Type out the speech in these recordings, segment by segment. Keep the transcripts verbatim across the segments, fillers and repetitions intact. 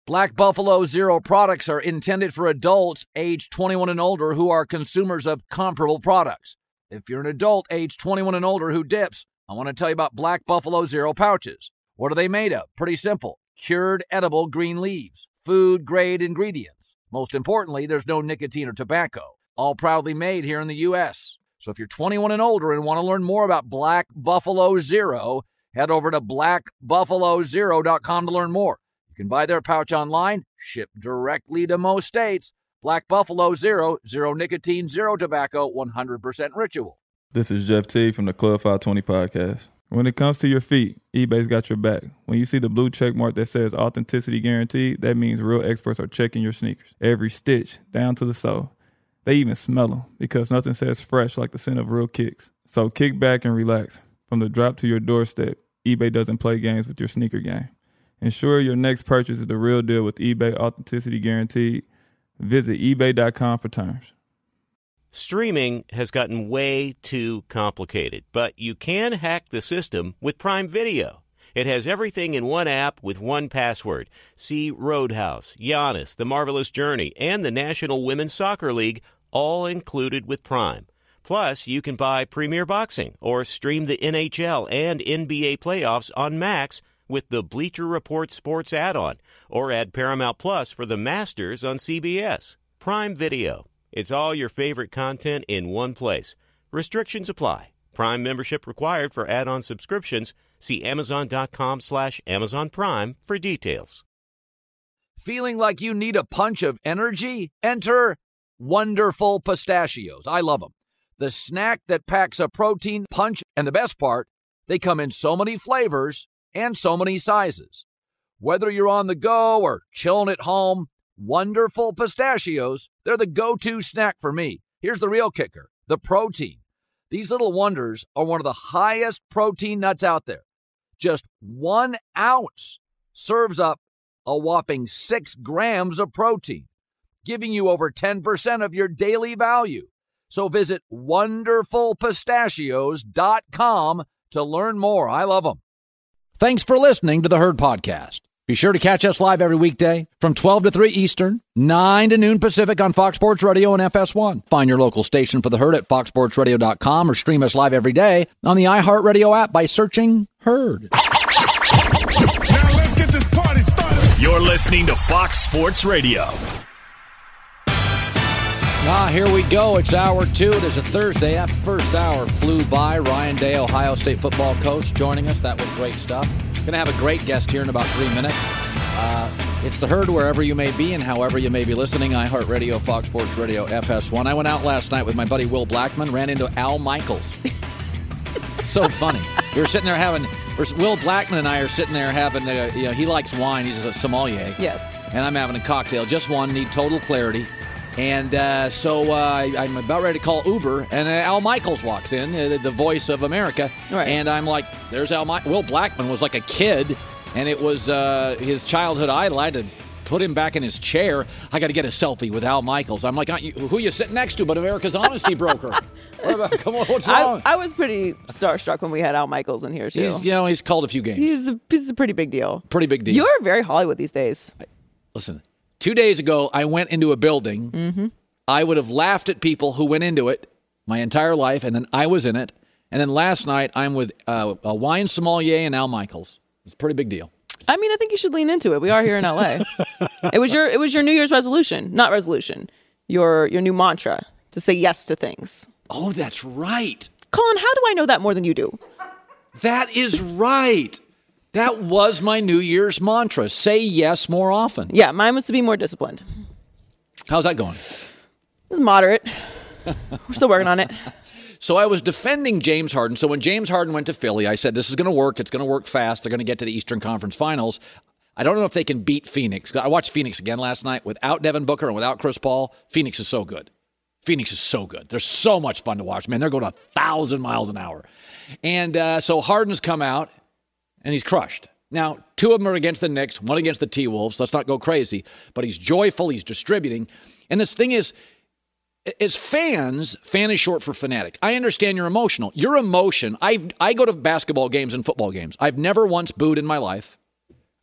Black Buffalo Zero products are intended for adults age twenty-one and older who are consumers of comparable products. If you're an adult age twenty-one and older who dips, I want to tell you about Black Buffalo Zero pouches. What are they made of? Pretty simple. Cured edible green leaves, food-grade ingredients. Most importantly, there's no nicotine or tobacco. All proudly made here in the U S So if you're twenty-one and older and want to learn more about Black Buffalo Zero, head over to black buffalo zero dot com to learn more. You can buy their pouch online, shipped directly to most states. Black Buffalo Zero, zero nicotine, zero tobacco, one hundred percent ritual. This is Jeff T from the Club five twenty podcast. When it comes to your feet, eBay's got your back. When you see the blue check mark that says authenticity guaranteed, that means real experts are checking your sneakers. Every stitch, down to the sole. They even smell them because nothing says fresh like the scent of real kicks. So kick back and relax. From the drop to your doorstep, eBay doesn't play games with your sneaker game. Ensure your next purchase is the real deal with eBay Authenticity Guaranteed. Visit ebay dot com for terms. Streaming has gotten way too complicated, but you can hack the system with Prime Video. It has everything in one app with one password. See Roadhouse, Giannis, The Marvelous Journey, and the National Women's Soccer League, all included with Prime. Plus, you can buy Premier Boxing or stream the N H L and N B A playoffs on Max with the Bleacher Report Sports add-on, or add Paramount Plus for the Masters on C B S. Prime Video. It's all your favorite content in one place. Restrictions apply. Prime membership required for add-on subscriptions. See amazon.com slash Amazon Prime for details. Feeling like you need a punch of energy? Enter Wonderful Pistachios. I love them. The snack that packs a protein punch, and the best part, they come in so many flavors and so many sizes. Whether you're on the go or chilling at home, Wonderful Pistachios, they're the go-to snack for me. Here's the real kicker, the protein. These little wonders are one of the highest protein nuts out there. Just one ounce serves up a whopping six grams of protein, giving you over ten percent of your daily value. So visit wonderful pistachios dot com to learn more. I love them. Thanks for listening to the Herd Podcast. Be sure to catch us live every weekday from twelve to three Eastern, nine to noon Pacific on Fox Sports Radio and F S one. Find your local station for the Herd at fox sports radio dot com or stream us live every day on the iHeartRadio app by searching Herd. Now let's get this party started. You're listening to Fox Sports Radio. Ah, here we go. It's hour two. It is a Thursday. That first hour flew by. Ryan Day, Ohio State football coach, joining us. That was great stuff. Going to have a great guest here in about three minutes. Uh, it's the Herd wherever you may be and however you may be listening. iHeartRadio, Fox Sports Radio, F S one. I went out last night with my buddy Will Blackman, ran into Al Michaels. So funny. We were sitting there having, Will Blackman and I are sitting there having, uh, you know, he likes wine. He's a sommelier. Yes. And I'm having a cocktail. Just one, need total clarity. And uh, so uh, I'm about ready to call Uber, and uh, Al Michaels walks in, uh, the voice of America. Right. And I'm like, there's Al Michaels. Will Blackman was like a kid, and it was uh, his childhood idol. I had to put him back in his chair. I got to get a selfie with Al Michaels. I'm like, you, who are you sitting next to but America's honesty broker? Come on, what's wrong? I, I was pretty starstruck when we had Al Michaels in here, too. He's, you know, he's called a few games. He's a, he's a pretty big deal. Pretty big deal. You're very Hollywood these days. I, listen, two days ago, I went into a building. Mm-hmm. I would have laughed at people who went into it my entire life, and then I was in it. And then last night, I'm with uh, a wine sommelier and Al Michaels. It's a pretty big deal. I mean, I think you should lean into it. We are here in L A. It was your it was your New Year's resolution, not resolution, your your new mantra to say yes to things. Oh, that's right. Colin, how do I know that more than you do? That is right. That was my New Year's mantra. Say yes more often. Yeah, mine was to be more disciplined. How's that going? It's moderate. We're still working on it. So I was defending James Harden. So when James Harden went to Philly, I said, this is going to work. It's going to work fast. They're going to get to the Eastern Conference Finals. I don't know if they can beat Phoenix. I watched Phoenix again last night. Without Devin Booker and without Chris Paul, Phoenix is so good. Phoenix is so good. They're so much fun to watch. Man, they're going a thousand miles an hour. And uh, so Harden's come out, and he's crushed. Now, two of them are against the Knicks, one against the T-Wolves. Let's not go crazy. But he's joyful. He's distributing. And this thing is, as fans, fan is short for fanatic. I understand you're emotional. Your emotion, I I go to basketball games and football games. I've never once booed in my life.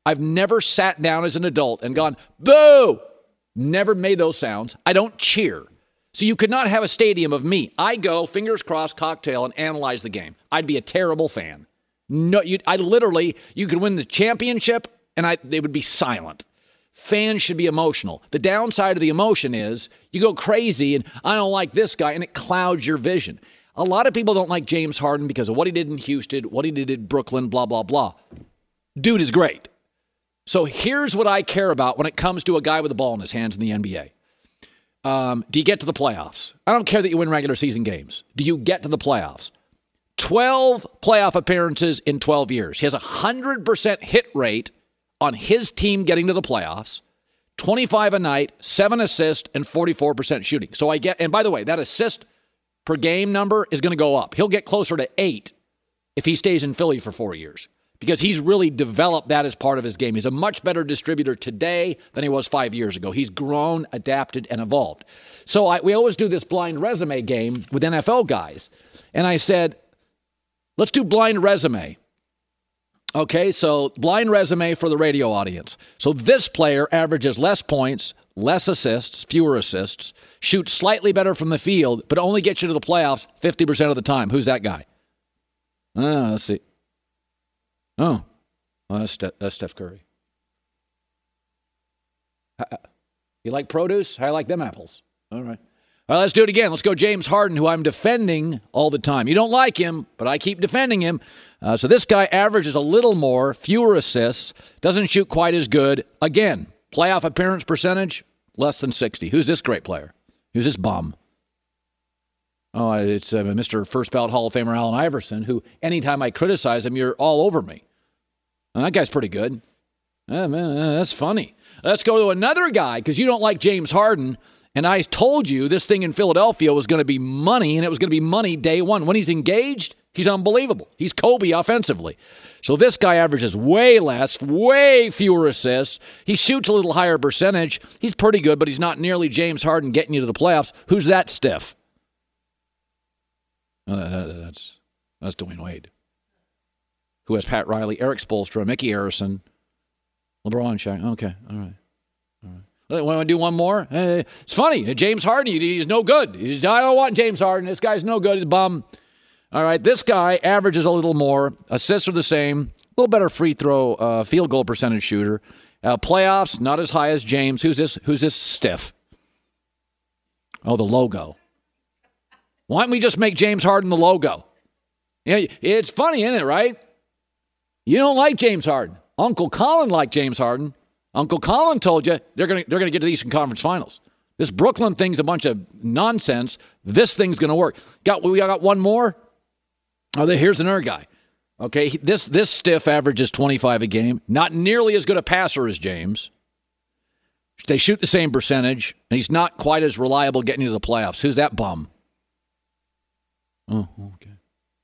I've never sat down as an adult and gone, boo! Never made those sounds. I don't cheer. So you could not have a stadium of me. I go, fingers crossed, cocktail, and analyze the game. I'd be a terrible fan. No, you, I literally, you could win the championship, and I, they would be silent. Fans should be emotional. The downside of the emotion is you go crazy, and I don't like this guy, and it clouds your vision. A lot of people don't like James Harden because of what he did in Houston, what he did in Brooklyn, blah, blah, blah. Dude is great. So here's what I care about when it comes to a guy with the ball in his hands in the N B A. Um, do you get to the playoffs? I don't care that you win regular season games. Do you get to the playoffs? twelve playoff appearances in twelve years. He has a one hundred percent hit rate on his team getting to the playoffs. twenty-five a night, seven assists, and forty-four percent shooting. So I get, and by the way, that assist per game number is going to go up. He'll get closer to eight if he stays in Philly for four years. Because he's really developed that as part of his game. He's a much better distributor today than he was five years ago. He's grown, adapted, and evolved. So I, we always do this blind resume game with N F L guys. And I said, let's do blind resume. Okay, so blind resume for the radio audience. So this player averages less points, less assists, fewer assists, shoots slightly better from the field, but only gets you to the playoffs fifty percent of the time. Who's that guy? Uh, let's see. Oh, well, that's, Ste- that's Steph Curry. You like produce? I like them apples. All right. All right, let's do it again. Let's go James Harden, who I'm defending all the time. You don't like him, but I keep defending him. Uh, so this guy averages a little more, fewer assists, doesn't shoot quite as good. Again, playoff appearance percentage, less than sixty. Who's this great player? Who's this bum? Oh, it's uh, Mister First Ballot Hall of Famer Allen Iverson, who anytime I criticize him, you're all over me. Well, that guy's pretty good. Uh, man, uh, that's funny. Let's go to another guy, because you don't like James Harden, and I told you this thing in Philadelphia was going to be money, and it was going to be money day one. When he's engaged, he's unbelievable. He's Kobe offensively. So this guy averages way less, way fewer assists. He shoots a little higher percentage. He's pretty good, but he's not nearly James Harden getting you to the playoffs. Who's that stiff? Oh, that, that's that's Dwayne Wade, who has Pat Riley, Eric Spoelstra, Mickey Harrison, LeBron, Shaq. Okay, all right, all right. Want to do one more? Hey, it's funny. James Harden, he's no good. He's, I don't want James Harden. This guy's no good. He's a bum. All right, this guy averages a little more. Assists are the same. A little better free throw, uh, field goal percentage shooter. Uh, playoffs, not as high as James. Who's this? Who's this stiff? Oh, the logo. Why don't we just make James Harden the logo? Yeah, it's funny, isn't it, right? You don't like James Harden. Uncle Colin liked James Harden. Uncle Colin told you they're going to they're going to get to the Eastern Conference Finals. This Brooklyn thing's a bunch of nonsense. This thing's going to work. Got we got one more? Oh, here's another guy. Okay, this this stiff averages twenty-five a game. Not nearly as good a passer as James. They shoot the same percentage, and he's not quite as reliable getting into the playoffs. Who's that bum? Oh, okay.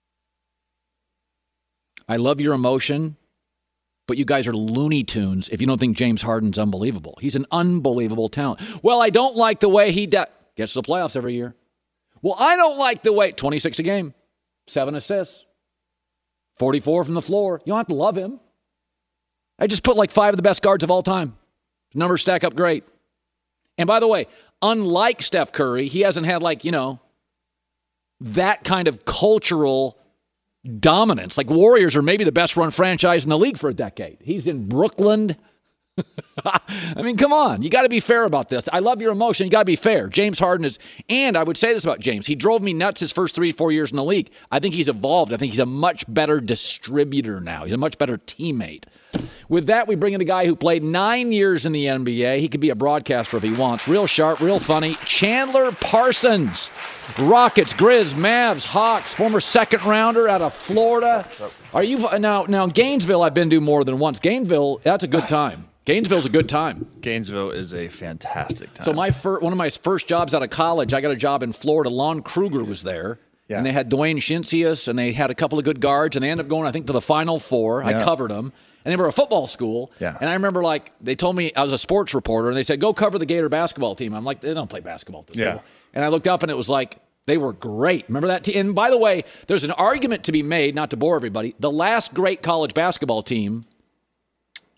I love your emotion, but you guys are Looney Tunes if you don't think James Harden's unbelievable. He's an unbelievable talent. Well, I don't like the way he de- gets to the playoffs every year. Well, I don't like the way, twenty-six a game, seven assists, forty-four from the floor. You don't have to love him. I just put like five of the best guards of all time. Numbers stack up great. And by the way, unlike Steph Curry, he hasn't had like, you know, that kind of cultural dominance. Like Warriors are maybe the best run franchise in the league for a decade. He's in Brooklyn. I mean, come on. You got to be fair about this. I love your emotion. You got to be fair. James Harden is, and I would say this about James. He drove me nuts his first three, four years in the league. I think he's evolved. I think he's a much better distributor now. He's a much better teammate. With that, we bring in a guy who played nine years in the N B A. He could be a broadcaster if he wants. Real sharp, real funny. Chandler Parsons. Rockets, Grizz, Mavs, Hawks, former second rounder out of Florida. Are you now? Now Gainesville, I've been to more than once. Gainesville, that's a good time. Gainesville's a good time. Gainesville is a fantastic time. So my fir- one of my first jobs out of college, I got a job in Florida. Lon Kruger was there. Yeah. And they had Dwayne Shincius, and they had a couple of good guards, and they ended up going, I think, to the Final Four. Yeah. I covered them. And they were a football school. Yeah. And I remember, like, they told me I was a sports reporter, and they said, go cover the Gator basketball team. I'm like, they don't play basketball at this level. And I looked up, and it was like, they were great. Remember that team? And by the way, there's an argument to be made, not to bore everybody. The last great college basketball team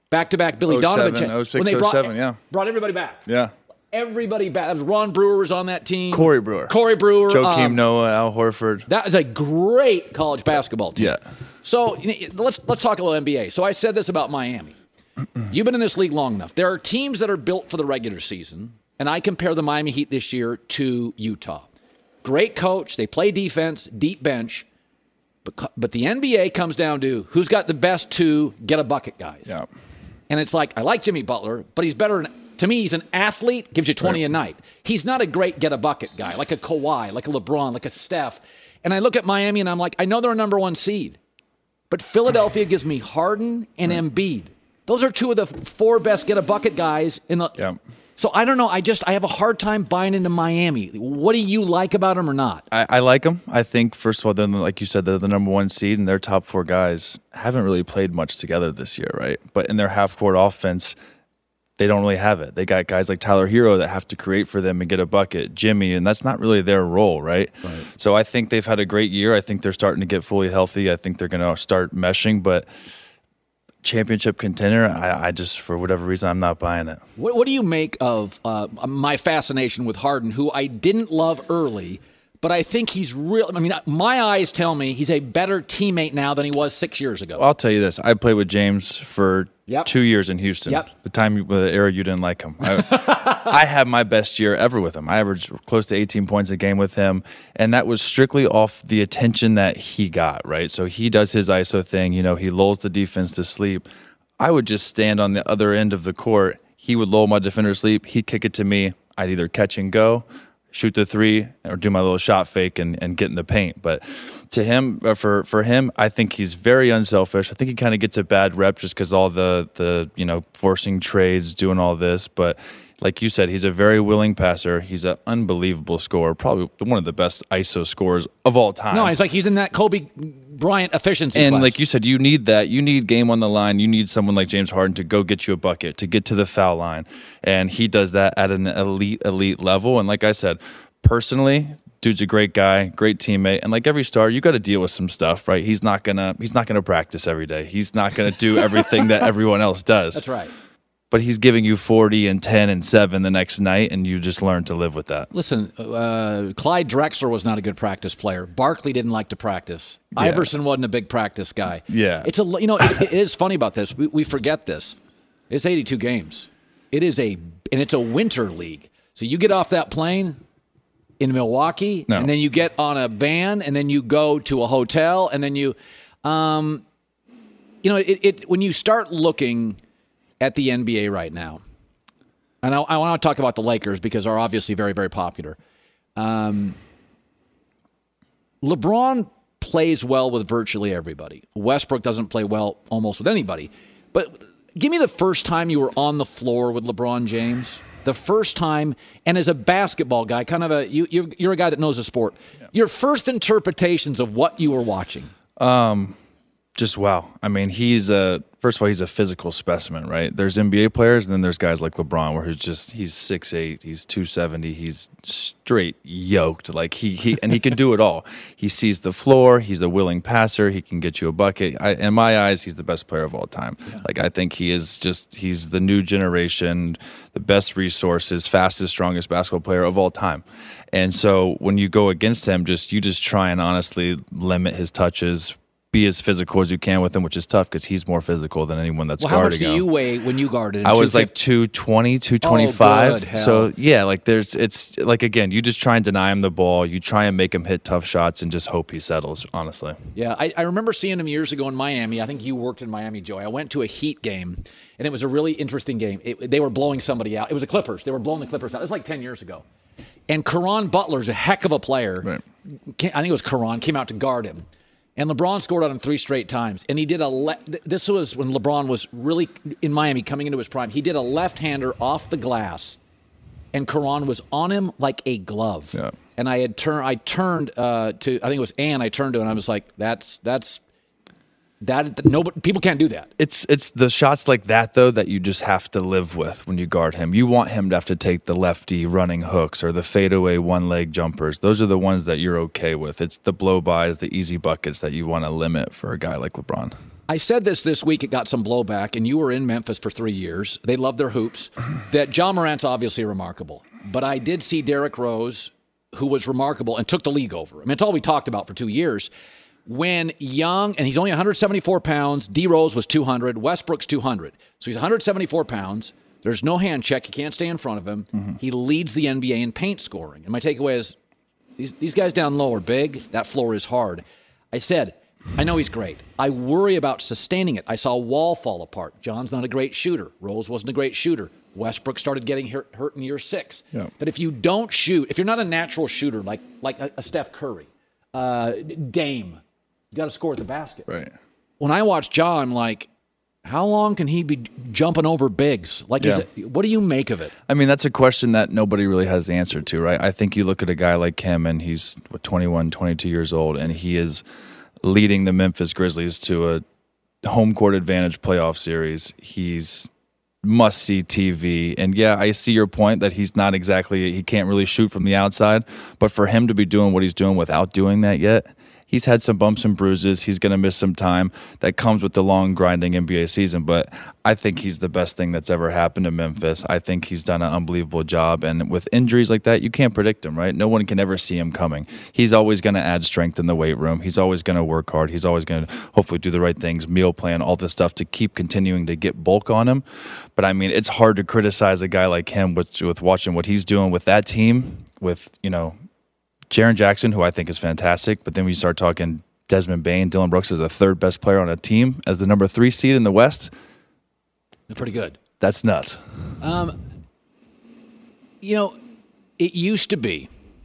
Back-to-back Billy oh Donovan. seven, cha- oh six, when they oh brought, seven, yeah. Brought everybody back. Yeah. Everybody back. That was Ron Brewer was on that team. Corey Brewer. Corey Brewer. Joakim um, Noah, Al Horford. That is a great college basketball team. Yeah. So you know, let's let's talk a little N B A. So I said this about Miami. You've been in this league long enough. There are teams that are built for the regular season, and I compare the Miami Heat this year to Utah. Great coach. They play defense, deep bench. But, but the N B A comes down to who's got the best two get-a-bucket guys. Yeah. And it's like, I like Jimmy Butler, but he's better than, to me, he's an athlete, gives you twenty Right. a night. He's not a great get-a-bucket guy, like a Kawhi, like a LeBron, like a Steph. And I look at Miami and I'm like, I know they're a number one seed, but Philadelphia gives me Harden and right. Embiid. Those are two of the four best get-a-bucket guys in the. Yeah. So I don't know. I just I have a hard time buying into Miami. What do you like about them or not? I, I like them. I think, first of all, they're, like you said, they're the number one seed, and their top four guys haven't really played much together this year, right? But in their half-court offense, they don't really have it. They got guys like Tyler Hero that have to create for them and get a bucket, Jimmy, and that's not really their role, right? right. So I think they've had a great year. I think they're starting to get fully healthy. I think they're going to start meshing, but championship contender, I, I just, for whatever reason, I'm not buying it. What, what do you make of uh, my fascination with Harden, who I didn't love early, but I think he's real. I mean, my eyes tell me he's a better teammate now than he was six years ago. Well, I'll tell you this. I played with James for yep. two years in Houston. Yep. The time, the era you didn't like him. I, I had my best year ever with him. I averaged close to eighteen points a game with him, and that was strictly off the attention that he got, right? So he does his I S O thing. You know, he lulls the defense to sleep. I would just stand on the other end of the court. He would lull my defender to sleep. He'd kick it to me. I'd either catch and go, shoot the three, or do my little shot fake and, and get in the paint. But to him, for for him, I think he's very unselfish. I think he kind of gets a bad rep just because all the the you know forcing trades, doing all this. But like you said, he's a very willing passer. He's an unbelievable scorer, probably one of the best I S O scorers of all time. No, it's like he's in that Kobe Bryant efficiency and class. like you said, you need that. You need game on the line. You need someone like James Harden to go get you a bucket, to get to the foul line. And he does that at an elite, elite level. And like I said, personally, dude's a great guy, great teammate. And like every star, you got to deal with some stuff, right? He's not gonna he's not gonna practice every day. He's not gonna do everything that everyone else does. That's right. But he's giving you forty and ten and seven the next night, and you just learn to live with that. Listen, uh, Clyde Drexler was not a good practice player. Barkley didn't like to practice. Yeah. Iverson wasn't a big practice guy. Yeah. It's a you know it, it is funny about this. We, we forget this. It's eighty-two games. It is a and it's a winter league. So you get off that plane in Milwaukee, no. and then you get on a van, and then you go to a hotel, and then you, um, you know, it, it when you start looking at the N B A right now, and I, I want to talk about the Lakers because they're obviously very, very popular. Um, LeBron plays well with virtually everybody. Westbrook doesn't play well almost with anybody. But give me the first time you were on the floor with LeBron James. The first time, and as a basketball guy, kind of a you, you're, you're a guy that knows the sport. Yeah. Your first interpretations of what you were watching. Um, just wow. I mean, he's a first of all, he's a physical specimen, right? There's N B A players, and then there's guys like LeBron, where he's just he's six eight, he's two seventy, he's straight yoked. Like he he and he can do it all. He sees the floor. He's a willing passer. He can get you a bucket. I, in my eyes, he's the best player of all time. Yeah. Like I think he is just he's the new generation, the best resources, fastest, strongest basketball player of all time. And so when you go against him, just you just try and honestly limit his touches. Be as physical as you can with him, which is tough because he's more physical than anyone that's well, guarding him. How much do you weigh when you guarded him? I was like two twenty, two twenty-five. Oh, good. So, yeah, like there's, it's like, again, you just try and deny him the ball. You try and make him hit tough shots and just hope he settles, honestly. Yeah, I, I remember seeing him years ago in Miami. I think you worked in Miami, Joey. I went to a Heat game, and it was a really interesting game. It, they were blowing somebody out. It was the Clippers. They were blowing the Clippers out. It was like ten years ago. And Caron Butler's a heck of a player. Right. I think it was Caron, came out to guard him. And LeBron scored on him three straight times. And he did a le- – this was when LeBron was really in Miami coming into his prime. He did a left-hander off the glass, and Caron was on him like a glove. Yeah. And I had turned – I turned uh, to – I think it was Ann. I turned to, and I was like, that's – that's that no, people can't do that. It's it's the shots like that, though, that you just have to live with when you guard him. You want him to have to take the lefty running hooks or the fadeaway one-leg jumpers. Those are the ones that you're okay with. It's the blow-bys, the easy buckets that you want to limit for a guy like LeBron. I said this this week. It got some blowback, and you were in Memphis for three years. They love their hoops. That John Morant's obviously remarkable. But I did see Derrick Rose, who was remarkable and took the league over. I mean, it's all we talked about for two years. When Young, and he's only one hundred seventy-four pounds, D. Rose was two hundred, Westbrook's two hundred. So he's one hundred seventy-four pounds. There's no hand check. You can't stay in front of him. Mm-hmm. He leads the N B A in paint scoring. And my takeaway is these, these guys down low are big. That floor is hard. I said, I know he's great. I worry about sustaining it. I saw Wall fall apart. John's not a great shooter. Rose wasn't a great shooter. Westbrook started getting hurt, hurt in year six. Yeah. But if you don't shoot, if you're not a natural shooter like like a, a Steph Curry, uh, Dame, you got to score at the basket. Right. When I watch John, I'm like, how long can he be jumping over bigs? Like, yeah. is it, what do you make of it? I mean, that's a question that nobody really has the answer to, right? I think you look at a guy like him, and he's what, twenty-one, twenty-two years old, and he is leading the Memphis Grizzlies to a home court advantage playoff series. He's must-see T V. And, yeah, I see your point that he's not exactly – he can't really shoot from the outside. But for him to be doing what he's doing without doing that yet – he's had some bumps and bruises. He's going to miss some time. That comes with the long, grinding N B A season. But I think he's the best thing that's ever happened to Memphis. I think he's done an unbelievable job. And with injuries like that, you can't predict him, right? No one can ever see him coming. He's always going to add strength in the weight room. He's always going to work hard. He's always going to hopefully do the right things, meal plan, all this stuff to keep continuing to get bulk on him. But, I mean, it's hard to criticize a guy like him with, with watching what he's doing with that team, with, you know, Jaren Jackson, who I think is fantastic, but then we start talking Desmond Bane, Dylan Brooks as the third best player on a team, as the number three seed in the West. They're pretty good. That's nuts. Um, you know, it used to be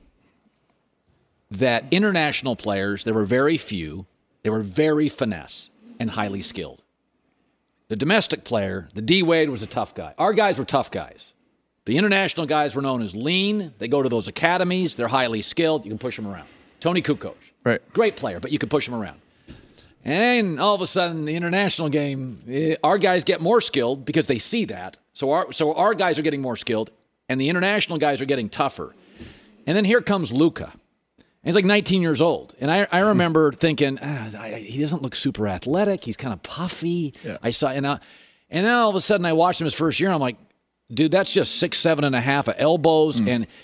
that international players, there were very few, they were very finesse and highly skilled. The domestic player, the D-Wade, was a tough guy. Our guys were tough guys. The international guys were known as lean. They go to those academies. They're highly skilled. You can push them around. Tony Kukoc. Right. Great player, but you can push him around. And all of a sudden, the international game, eh, our guys get more skilled because they see that. So our, so our guys are getting more skilled, and the international guys are getting tougher. And then here comes Luka. And he's like nineteen years old. And I, I remember thinking, ah, I, he doesn't look super athletic. He's kind of puffy. Yeah. I saw, and, I, and then all of a sudden, I watched him his first year, and I'm like, dude, that's just six, seven and a half of elbows. Mm. And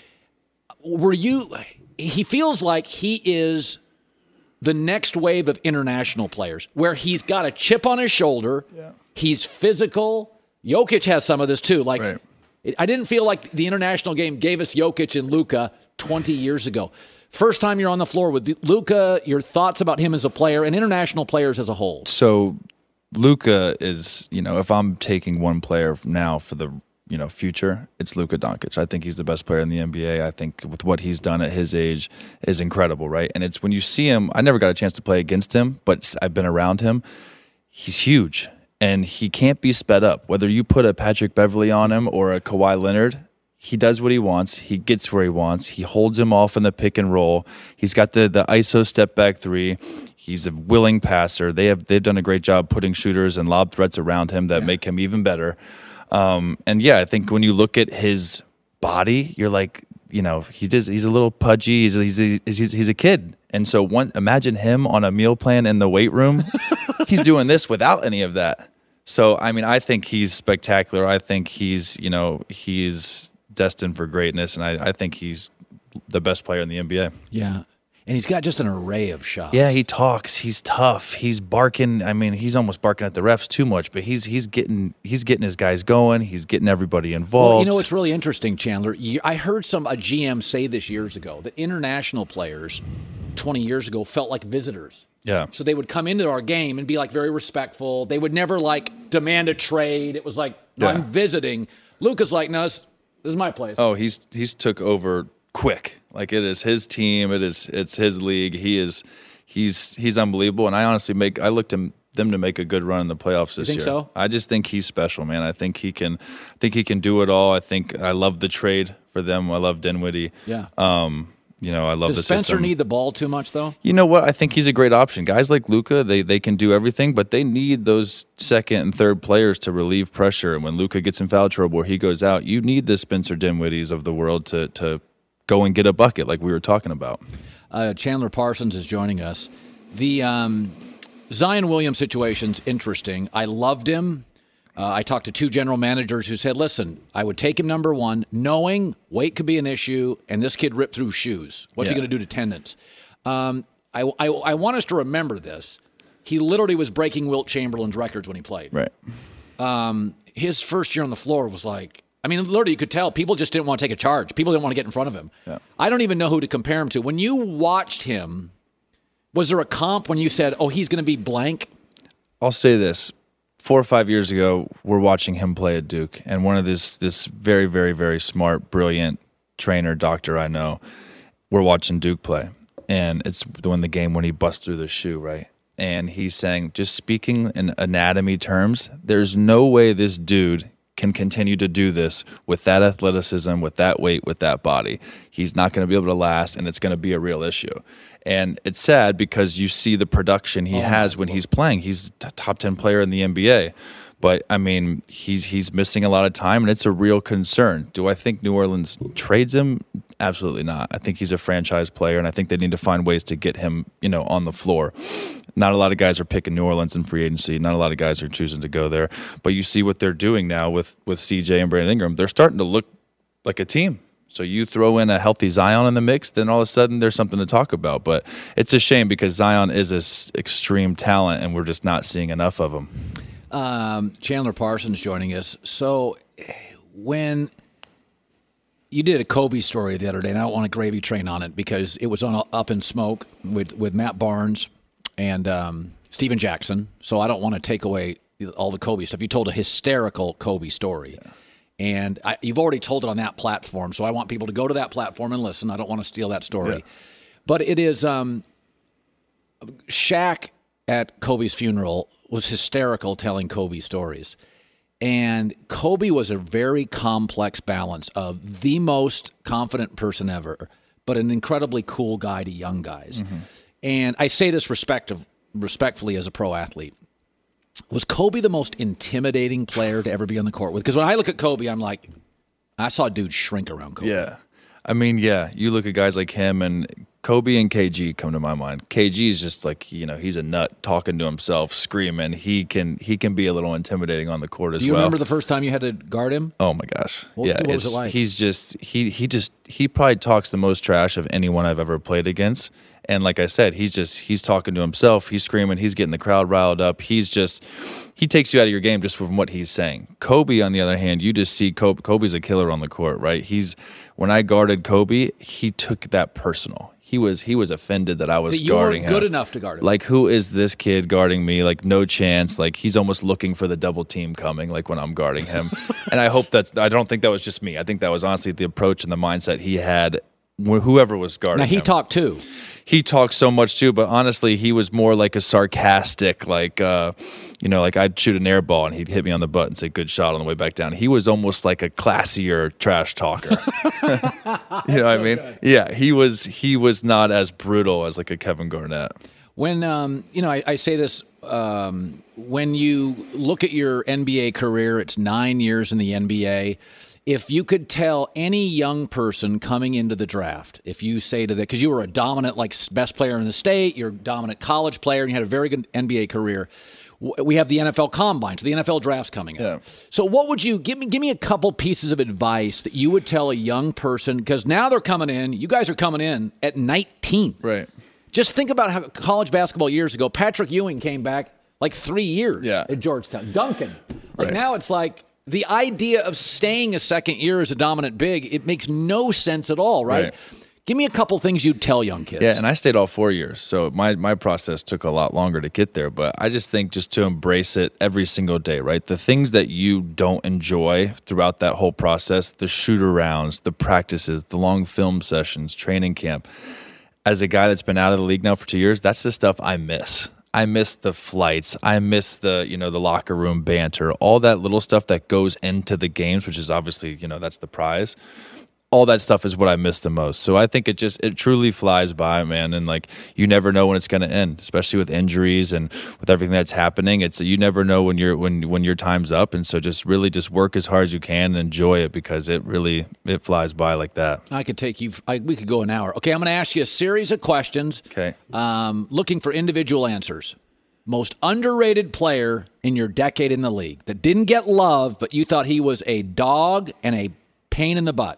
were you, he feels like he is the next wave of international players where he's got a chip on his shoulder. Yeah. He's physical. Jokic has some of this too. Like, right. it, I didn't feel like the international game gave us Jokic and Luka twenty years ago. First time you're on the floor with Luka, your thoughts about him as a player and international players as a whole. So Luka is, you know, if I'm taking one player now for the you know, future, it's Luka Doncic. I think he's the best player in the N B A. I think with what he's done at his age is incredible, right? And it's when you see him, I never got a chance to play against him, but I've been around him. He's huge, and he can't be sped up. Whether you put a Patrick Beverley on him or a Kawhi Leonard, he does what he wants. He gets where he wants. He holds him off in the pick and roll. He's got the the I S O step back three. He's a willing passer. They have they've done a great job putting shooters and lob threats around him that yeah. make him even better. Um, and yeah, I think when you look at his body, you're like, you know, he does, he's a little pudgy. He's, he's, he's, he's a kid. And so one, imagine him on a meal plan in the weight room. He's doing this without any of that. So, I mean, I think he's spectacular. I think he's, you know, he's destined for greatness. And I, I think he's the best player in the N B A. Yeah. And he's got just an array of shots. Yeah, he talks. He's tough. He's barking. I mean, he's almost barking at the refs too much, but he's he's getting he's getting his guys going. He's getting everybody involved. Well, you know what's really interesting, Chandler? I heard some a G M say this years ago that international players twenty years ago felt like visitors. Yeah. So they would come into our game and be like very respectful. They would never like demand a trade. It was like, no, yeah. I'm visiting. Luka's like, no, this, this is my place. Oh, he's he's took over quick. Like it is his team. It is it's his league. He is he's he's unbelievable. And I honestly make I looked him them to make a good run in the playoffs this you think year. So? I just think he's special, man. I think he can I think he can do it all. I think I love the trade for them. I love Dinwiddie. Yeah. Um, you know, I love Does the Spencer system. need the ball too much though? You know what? I think he's a great option. Guys like Luka, they they can do everything, but they need those second and third players to relieve pressure. And when Luka gets in foul trouble or he goes out, you need the Spencer Dinwiddies of the world to to go and get a bucket like we were talking about. Uh, Chandler Parsons is joining us. The um, Zion Williams situation's interesting. I loved him. Uh, I talked to two general managers who said, listen, I would take him number one, knowing weight could be an issue, and this kid ripped through shoes. What's yeah. he going to do to tendons? Um, I, I, I want us to remember this. He literally was breaking Wilt Chamberlain's records when he played. Right. Um, his first year on the floor was like, I mean, literally you could tell people just didn't want to take a charge. People didn't want to get in front of him. Yeah. I don't even know who to compare him to. When you watched him, was there a comp when you said, oh, he's going to be blank? I'll say this. Four or five years ago, we're watching him play at Duke, and one of this this very, very, very smart, brilliant trainer, doctor I know, we're watching Duke play, and it's when the game when he busts through the shoe, right? And he's saying, just speaking in anatomy terms, there's no way this dude can continue to do this with that athleticism, with that weight, with that body. He's not going to be able to last, and it's going to be a real issue. And it's sad because you see the production he oh, has when he's playing. He's a top ten player in the N B A. But, I mean, he's he's missing a lot of time, and it's a real concern. Do I think New Orleans trades him? Absolutely not. I think he's a franchise player, and I think they need to find ways to get him, you know, on the floor. Not a lot of guys are picking New Orleans in free agency. Not a lot of guys are choosing to go there. But you see what they're doing now with, with C J and Brandon Ingram. They're starting to look like a team. So you throw in a healthy Zion in the mix, then all of a sudden there's something to talk about. But it's a shame because Zion is an extreme talent, and we're just not seeing enough of him. Um, Chandler Parsons joining us. So when you did a Kobe story the other day, and I don't want a gravy train on it because it was on Up in Smoke with, with Matt Barnes and um, Steven Jackson. So I don't want to take away all the Kobe stuff. You told a hysterical Kobe story. Yeah. And I, you've already told it on that platform, so I want people to go to that platform and listen. I don't want to steal that story. Yeah. But it is um, Shaq at Kobe's funeral was hysterical telling Kobe stories. And Kobe was a very complex balance of the most confident person ever, but an incredibly cool guy to young guys. Mm-hmm. And I say this respect respectfully as a pro athlete. Was Kobe the most intimidating player to ever be on the court with? Because when I look at Kobe, I'm like, I saw dudes shrink around Kobe. Yeah. I mean, yeah, you look at guys like him, and Kobe and K G come to my mind. K G is just like, you know, he's a nut talking to himself, screaming. He can he can be a little intimidating on the court as well. Do you well. remember the first time you had to guard him? Oh my gosh. What, yeah, what was it like? He's just he he just he probably talks the most trash of anyone I've ever played against. And like I said, he's just he's talking to himself. He's screaming. He's getting the crowd riled up. He's just he takes you out of your game just from what he's saying. Kobe, on the other hand, you just see Kobe. Kobe's a killer on the court, right? He's when I guarded Kobe, he took that personal. He was he was offended that I was that you guarding him. You weren't good enough to guard him. Like, who is this kid guarding me? Like, no chance. Like, he's almost looking for the double team coming. Like when I'm guarding him, and I hope that's. I don't think that was just me. I think that was honestly the approach and the mindset he had. Whoever was guarding now he him. talked too. He talked so much too, but honestly, he was more like a sarcastic, like, uh, you know, like I'd shoot an air ball and he'd hit me on the butt and say, good shot on the way back down. He was almost like a classier trash talker. You know what I mean? Good. Yeah, he was he was not as brutal as like a Kevin Garnett. When, um, you know, I, I say this, um, when you look at your N B A career, it's nine years in the N B A. If you could tell any young person coming into the draft, if you say to them, because you were a dominant, like, best player in the state, you're a dominant college player, and you had a very good N B A career. We have the N F L Combine, so the N F L draft's coming up. Yeah. So what would you, give me give me a couple pieces of advice that you would tell a young person, because now they're coming in, you guys are coming in at nineteen. Right. Just think about how college basketball years ago, Patrick Ewing came back like three years yeah. at Georgetown. Duncan. Like right. Now it's like, the idea of staying a second year as a dominant big, it makes no sense at all, right? right? Give me a couple things you'd tell young kids. Yeah, and I stayed all four years, so my, my process took a lot longer to get there, but I just think just to embrace it every single day, right? The things that you don't enjoy throughout that whole process, the shoot-arounds, the practices, the long film sessions, training camp. As a guy that's been out of the league now for two years, that's the stuff I miss. I miss the flights. I miss the, you know, the locker room banter, all that little stuff that goes into the games, which is obviously, you know, that's the prize. All that stuff is what I miss the most. So I think it just, it truly flies by, man. And like, you never know when it's going to end, especially with injuries and with everything that's happening. It's, you never know when you're, when, when your time's up. And so just really just work as hard as you can and enjoy it, because it really, it flies by like that. I could take you, I, we could go an hour. Okay. I'm going to ask you a series of questions. Okay. Um, looking for individual answers. most underrated player in your decade in the league that didn't get love, but you thought he was a dog and a pain in the butt.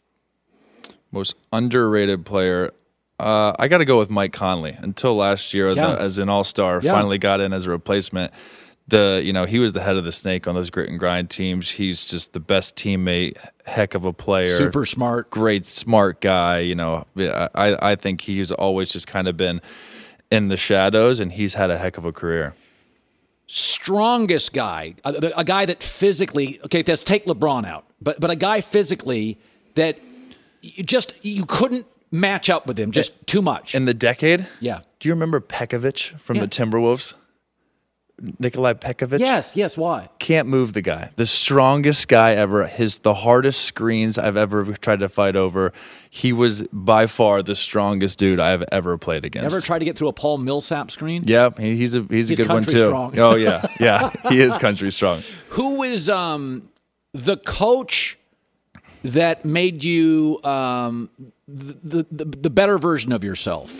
Most underrated player. Uh, I got to go with Mike Conley. Until last year, Yeah. the, as an all-star, Yeah. finally got in as a replacement. The you know he was the head of the snake on those grit and grind teams. He's just the best teammate, heck of a player, Super smart. great smart guy. You know, I I think he's always just kind of been in the shadows, and he's had a heck of a career. Strongest guy, a, a guy that physically, okay, let's take LeBron out, but but a guy physically that you just you couldn't match up with him, just too much. In the decade, yeah. Do you remember Pekovic from Yeah. the Timberwolves? Nikolai Pekovic? Yes, yes. Why? Can't move the guy. The strongest guy ever. His the hardest screens I've ever tried to fight over. He was by far the strongest dude I've ever played against. Ever tried to get through a Paul Millsap screen? Yeah, he, he's a he's, He's a good one country too. strong. Oh yeah, yeah, he is country strong. Who is um, the coach that made you um, the, the the better version of yourself?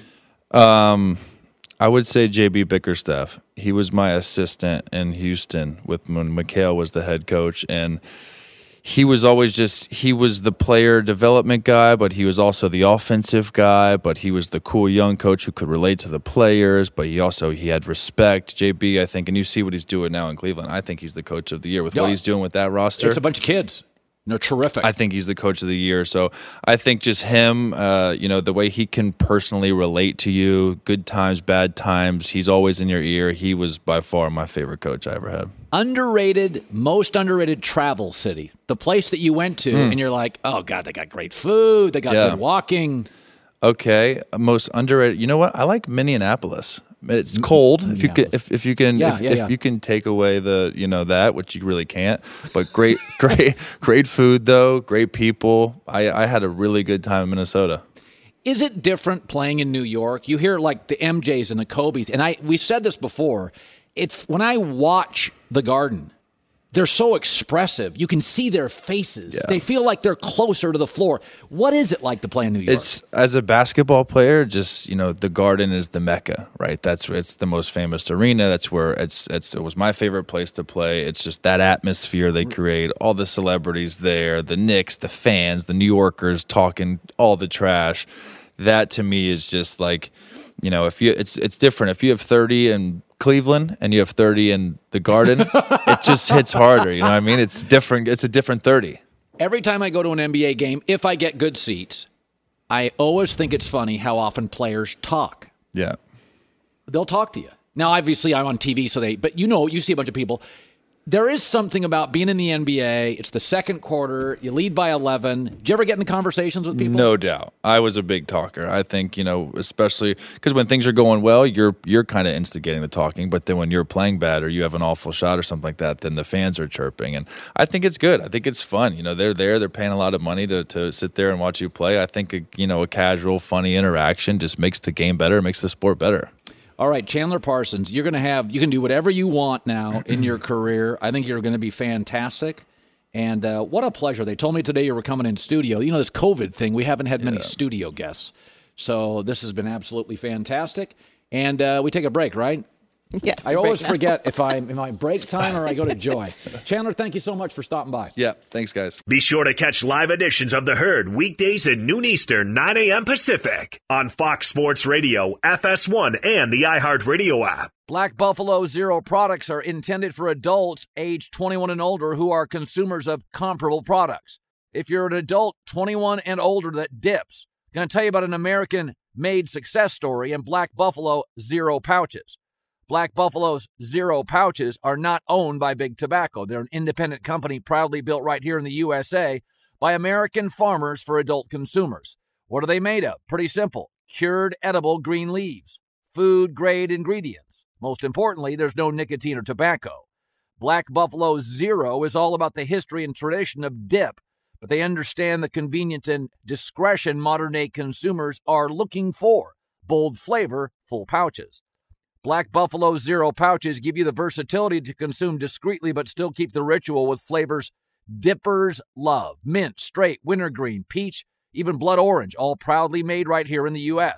Um, I would say J B Bickerstaff. He was my assistant in Houston with when McHale was the head coach, and he was always just he was the player development guy, but he was also the offensive guy. But he was the cool young coach who could relate to the players. But he also he had respect. J B, I think, and you see what he's doing now in Cleveland. I think he's the coach of the year with Yeah. what he's doing with that roster. It's a bunch of kids. They're terrific. I think he's the coach of the year. So I think just him, uh, you know, the way he can personally relate to you, good times, bad times, he's always in your ear. He was by far my favorite coach I ever had. Underrated, most underrated travel city. The place that you went to and you're like, oh, God, they got great food. They got Yeah. good walking. Okay, most underrated. You know what? I like Minneapolis. It's cold. If you can, if, if you can, Yeah, if, yeah, if yeah. you can take away the, you know, that, which you really can't. But great, great, great food though. Great people. I, I had a really good time in Minnesota. Is it different playing in New York? You hear like the M Js and the Kobes, and I we said this before. It's when I watch the Garden, they're so expressive. You can see their faces. Yeah. They feel like they're closer to the floor. What is it like to play in New York? It's as a basketball player, just you know, the Garden is the mecca, right? That's it's the most famous arena. That's where it's it's it was my favorite place to play. It's just that atmosphere they create, all the celebrities there, the Knicks, the fans, the New Yorkers talking all the trash. That to me is just like, you know, if you it's it's different. If you have thirty in Cleveland and you have thirty in the Garden, it just hits harder. You know what I mean? It's different. It's a different thirty. Every time I go to an N B A game, if I get good seats, I always think it's funny how often players talk. Yeah. They'll talk to you. Now, obviously, I'm on T V, so they, but you know, you see a bunch of people. There is something about being in the N B A. It's the second quarter. You lead by eleven. Did you ever get into conversations with people? No doubt. I was a big talker. I think, you know, especially because when things are going well, you're you're kind of instigating the talking. But then when you're playing bad or you have an awful shot or something like that, then the fans are chirping. And I think it's good. I think it's fun. You know, they're there. They're paying a lot of money to, to sit there and watch you play. I think, a, you know, a casual, funny interaction just makes the game better, makes the sport better. All right, Chandler Parsons, you're going to have, you can do whatever you want now in your career. I think you're going to be fantastic. And uh, what a pleasure. They told me today you were coming in studio. You know, this COVID thing, we haven't had many studio guests. So this has been absolutely fantastic. And uh, we take a break, right? Yes. I a break always now. forget if I'm in my break time or I go to Joy. Chandler, thank you so much for stopping by. Yeah. Thanks, guys. Be sure to catch live editions of The Herd weekdays at noon Eastern, nine a.m. Pacific on Fox Sports Radio, F S one, and the iHeartRadio app. Black Buffalo Zero products are intended for adults age twenty-one and older who are consumers of comparable products. If you're an adult twenty-one and older that dips, I'm going to tell you about an American-made success story in Black Buffalo Zero pouches. Black Buffalo's Zero pouches are not owned by Big Tobacco. They're an independent company proudly built right here in the U S A by American farmers for adult consumers. What are they made of? Pretty simple. Cured edible green leaves. Food-grade ingredients. Most importantly, there's no nicotine or tobacco. Black Buffalo Zero is all about the history and tradition of dip, but they understand the convenience and discretion modern-day consumers are looking for. Bold flavor, full pouches. Black Buffalo Zero pouches give you the versatility to consume discreetly but still keep the ritual with flavors dippers love. Mint, straight, wintergreen, peach, even blood orange, all proudly made right here in the U S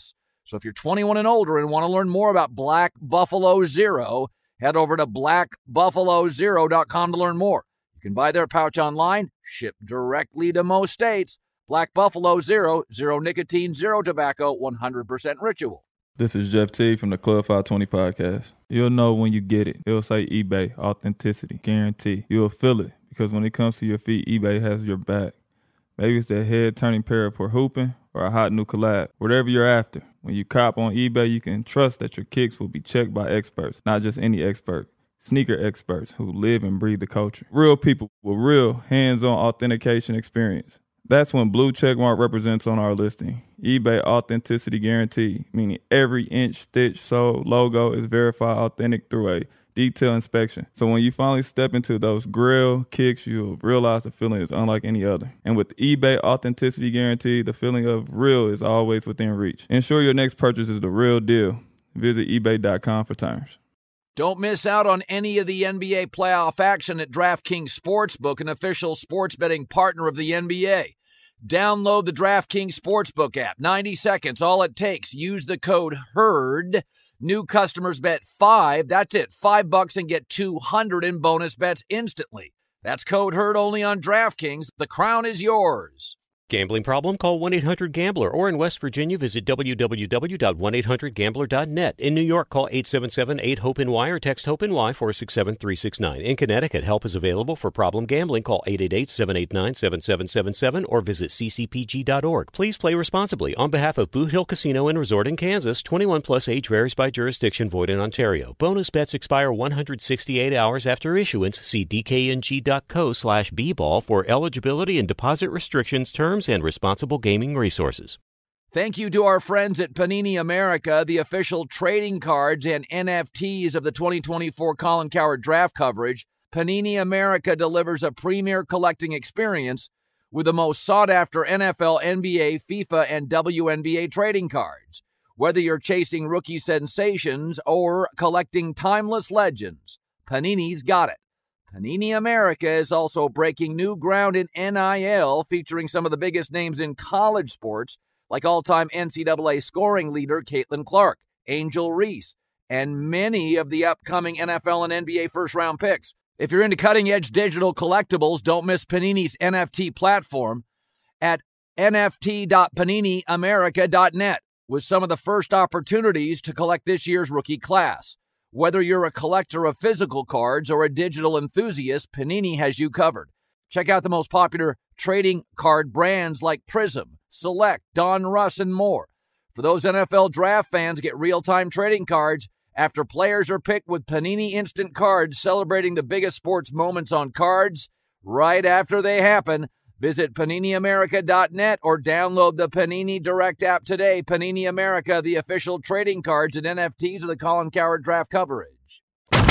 So if you're twenty-one and older and want to learn more about Black Buffalo Zero, head over to black buffalo zero dot com to learn more. You can buy their pouch online, shipped directly to most states. Black Buffalo Zero, zero nicotine, zero tobacco, one hundred percent ritual. This is Jeff T from the Club five twenty podcast. You'll know when you get it. It'll say eBay, authenticity, guarantee. You'll feel it because when it comes to your feet, eBay has your back. Maybe it's that head-turning pair for hooping or a hot new collab. Whatever you're after, when you cop on eBay, you can trust that your kicks will be checked by experts, not just any expert. Sneaker experts who live and breathe the culture. Real people with real hands-on authentication experience. That's when blue checkmark represents on our listing. eBay Authenticity Guarantee, meaning every inch, stitch, sole, logo is verified authentic through a detailed inspection. So when you finally step into those grill kicks, you'll realize the feeling is unlike any other. And with eBay Authenticity Guarantee, the feeling of real is always within reach. Ensure your next purchase is the real deal. Visit ebay dot com for terms. Don't miss out on any of the N B A playoff action at DraftKings Sportsbook, an official sports betting partner of the N B A. Download the DraftKings Sportsbook app. ninety seconds, all it takes. Use the code HERD. New customers bet five. That's it. Five bucks and get two hundred in bonus bets instantly. That's code HERD only on DraftKings. The crown is yours. Gambling problem? Call one eight hundred gambler, or in West Virginia, visit w w w dot one eight hundred gambler dot net. In New York, call eight seven seven eight hope N Y or text HOPE-NY four six seven three six nine. In Connecticut, help is available for problem gambling. Call eight eight eight seven eight nine seven seven seven seven or visit c c p g dot org. Please play responsibly. On behalf of Boot Hill Casino and Resort in Kansas, twenty-one plus age varies by jurisdiction, void in Ontario. Bonus bets expire one hundred sixty-eight hours after issuance. See d k n g dot co slash b ball for eligibility and deposit restrictions, terms, and responsible gaming resources. Thank you to our friends at Panini America, the official trading cards and N F Ts of the twenty twenty-four Colin Cowherd draft coverage. Panini America delivers a premier collecting experience with the most sought-after N F L, N B A, FIFA, and W N B A trading cards. Whether you're chasing rookie sensations or collecting timeless legends, Panini's got it. Panini America is also breaking new ground in N I L, featuring some of the biggest names in college sports, like all-time N C double A scoring leader Caitlin Clark, Angel Reese, and many of the upcoming N F L and N B A first-round picks. If you're into cutting-edge digital collectibles, don't miss Panini's N F T platform at n f t dot panini america dot net with some of the first opportunities to collect this year's rookie class. Whether you're a collector of physical cards or a digital enthusiast, Panini has you covered. Check out the most popular trading card brands like Prism, Select, Don Russ, and more. For those N F L draft fans, get real-time trading cards after players are picked with Panini Instant Cards, celebrating the biggest sports moments on cards right after they happen. Visit panini america dot net or download the Panini Direct app today. Panini America, the official trading cards and N F Ts of the Colin Cowherd draft coverage.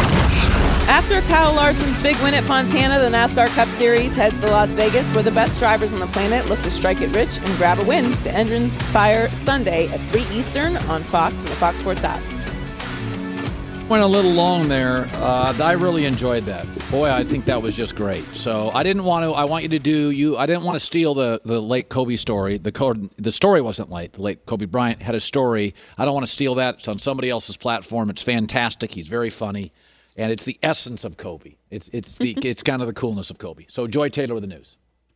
After Kyle Larson's big win at Fontana, the NASCAR Cup Series heads to Las Vegas, where the best drivers on the planet look to strike it rich and grab a win. The engines fire Sunday at three Eastern on Fox and the Fox Sports app. Went a little long there. Uh, I really enjoyed that. Boy, I think that was just great. So I didn't want to. I want you to do you. I didn't want to steal the the late Kobe story. The code. The story wasn't late. The late Kobe Bryant had a story. I don't want to steal that. It's on somebody else's platform. It's fantastic. He's very funny, and it's the essence of Kobe. It's it's the it's kind of the coolness of Kobe. So Joy Taylor with the news.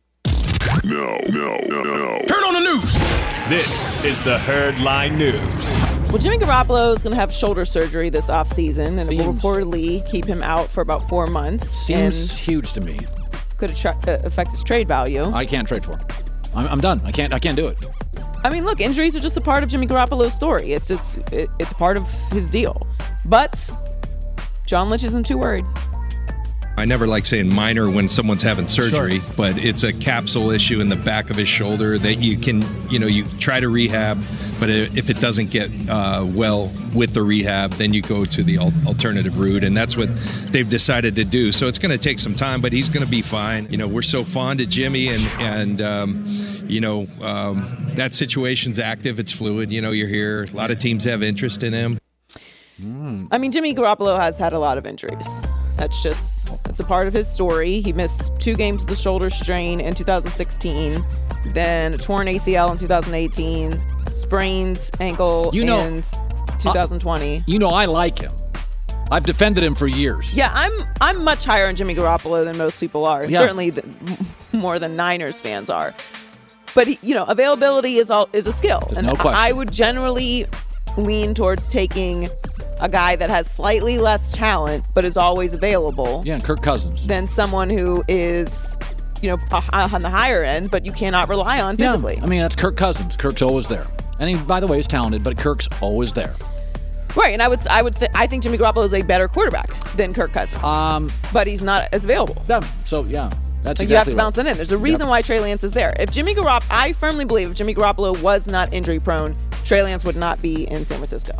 No, no, no, no. Turn on the news. This is the Herd Line News. Well, Jimmy Garoppolo is going to have shoulder surgery this offseason, and Seems, it will reportedly keep him out for about four months. Seems and huge to me. could attra- uh, affect his trade value. I can't trade for him. I'm, I'm done. I can't. I can't do it. I mean, look, injuries are just a part of Jimmy Garoppolo's story. It's just it, it's a part of his deal. But John Lynch isn't too worried. I never like saying minor when someone's having surgery, sure. but it's a capsule issue in the back of his shoulder that you can, you know, you try to rehab, but if it doesn't get uh, well with the rehab, then you go to the alternative route, and that's what they've decided to do. So it's going to take some time, but he's going to be fine. You know, we're so fond of Jimmy, and, and um, you know, um, that situation's active. It's fluid. You know, you're here. A lot of teams have interest in him. I mean, Jimmy Garoppolo has had a lot of injuries. That's just, that's a part of his story. He missed two games with a shoulder strain in two thousand sixteen, then a torn A C L in two thousand eighteen, sprains ankle you know, in two thousand twenty. Uh, you know, I like him. I've defended him for years. Yeah, I'm I'm much higher on Jimmy Garoppolo than most people are. Yeah. Certainly the, more than Niners fans are. But, he, you know, availability is all is a skill. There's and no question. I would generally lean towards taking a guy that has slightly less talent but is always available. Yeah, Kirk Cousins. Than someone who is, you know, on the higher end, but you cannot rely on physically. Yeah. I mean, that's Kirk Cousins. Kirk's always there. And he, by the way, is talented, but Kirk's always there. Right, and I would, I would, th- I think Jimmy Garoppolo is a better quarterback than Kirk Cousins. Um, but he's not as available. Yeah, so yeah, that's like exactly you have to right. bounce that in. There's a reason Yep. why Trey Lance is there. If Jimmy Garoppolo, I firmly believe if Jimmy Garoppolo was not injury prone, Trey Lance would not be in San Francisco.